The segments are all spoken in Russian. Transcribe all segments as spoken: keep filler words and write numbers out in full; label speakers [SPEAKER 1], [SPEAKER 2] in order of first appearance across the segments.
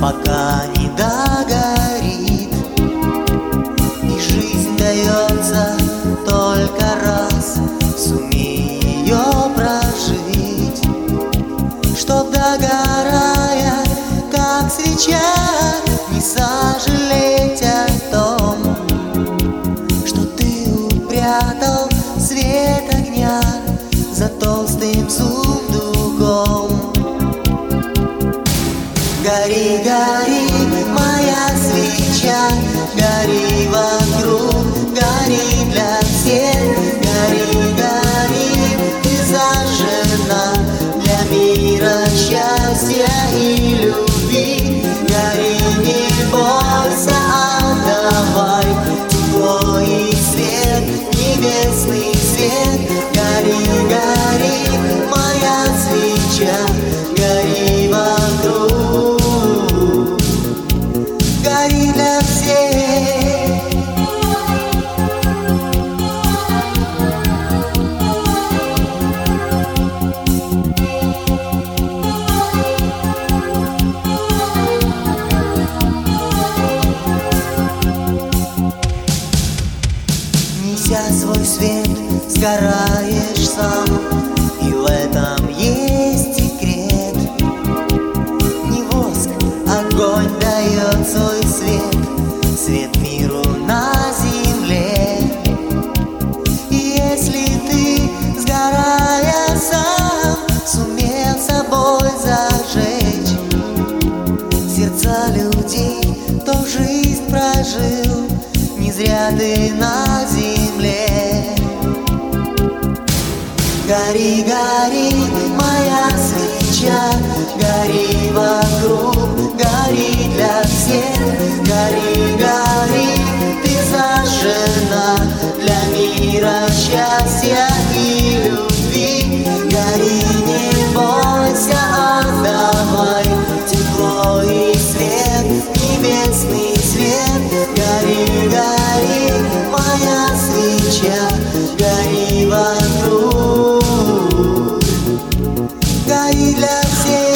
[SPEAKER 1] пока не догорит. И жизнь дается только раз, сумей ее прожить, чтоб, догорая, как свеча, не сожалеть о том, что ты упрятал свет огня за толстым сундуком. Гори, гори, моя свеча, гори вокруг, гори для всех. Гори, гори, ты зажжена для мира, счастья и любви. Гори, не бойся, отдавай тепло и свет, небесный свет. Гори, гори, моя свеча, гори вокруг, гори для всех. Неся свой свет, сгораешь сам, и в этом есть секрет. Не воск, огонь дает свой свет, свет миру на земле. И если ты, сгорая сам, сумел собой зажечь сердца людей, то жизнь прожил, не зря ты на земле. Гори, гори, моя свеча, гори вокруг, гори для всех. Гори, гори, ты зажжена для мира, счастья и любви. Гори, не бойся, отдавай тепло и свет, небесный свет. Гори, гори, моя свеча, гори вокруг, гори для всех.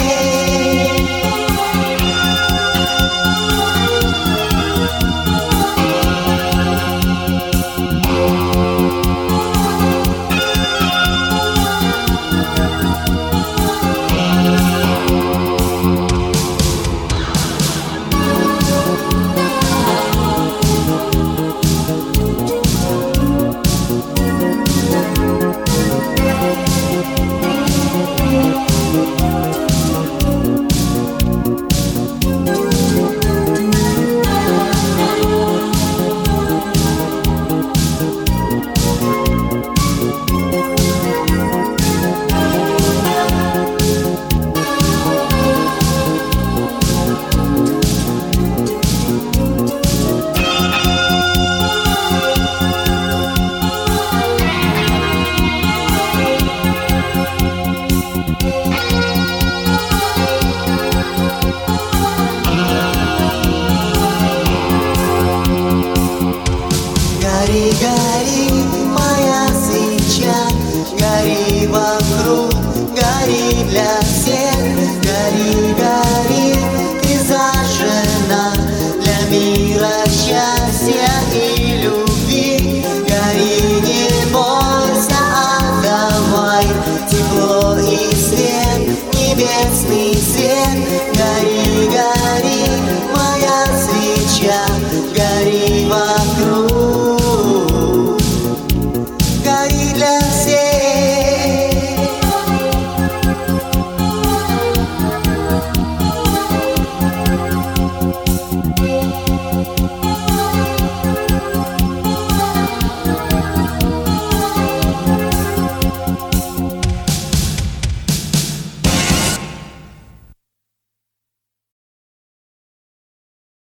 [SPEAKER 1] Гори, гори, моя свеча, гори вокруг, гори для всех. Гори, гори, ты зажжена для мира, счастья и любви. Гори, не бойся, отдавай тепло и свет, небесный свет. Гори, гори, моя свеча, гори вокруг,